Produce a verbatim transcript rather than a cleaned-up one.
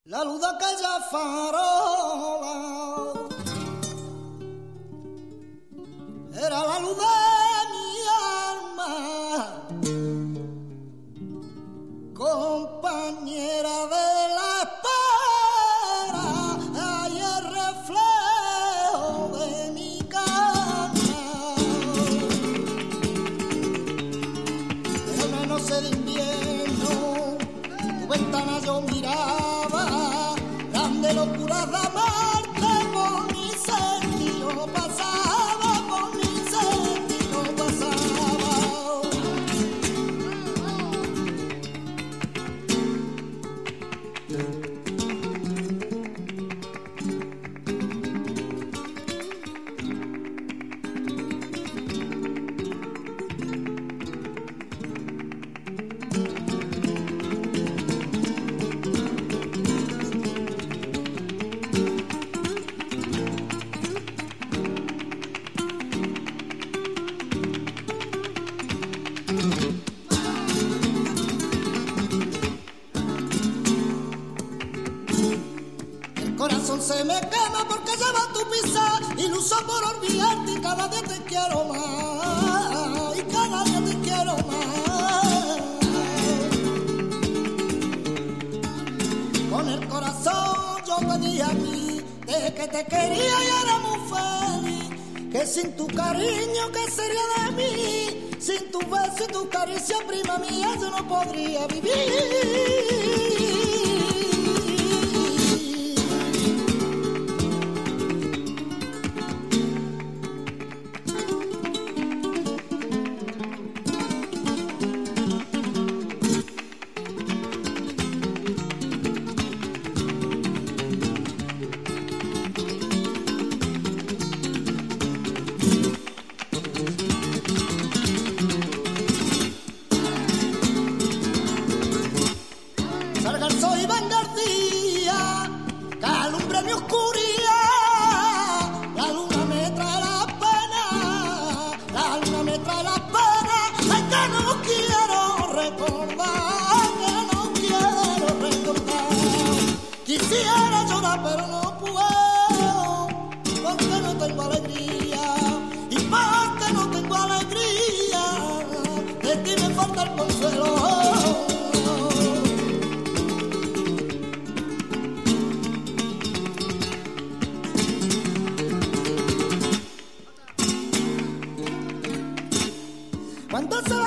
La luz de aquella farola era la luz de mi alma, compañera de la espera, y el reflejo de mi cama. Era una noche de invierno, tu ventana yo miraba, grande locura de amarte, por mi sentido pasaba, por mi sentido pasaba. El corazón se me quema porque lleva tu pisa, iluso por olvidarte, y cada día te quiero más, y cada día te quiero más. Con el corazón yo te dije a ti de que te quería y era muy feliz, que sin tu cariño ¿qué sería de mí? Sin tu beso y tu caricia, prima mía, yo no podría vivir. Salga el sol y venga el día, que alumbre mi oscuridad. La luna me trae la pena, la luna me trae la pena. Ay, que no quiero recordar, que no quiero recordar. Quisiera llorar pero no puedo, porque no tengo alegría. Y porque no tengo alegría, de ti me falta el consuelo. Cuando se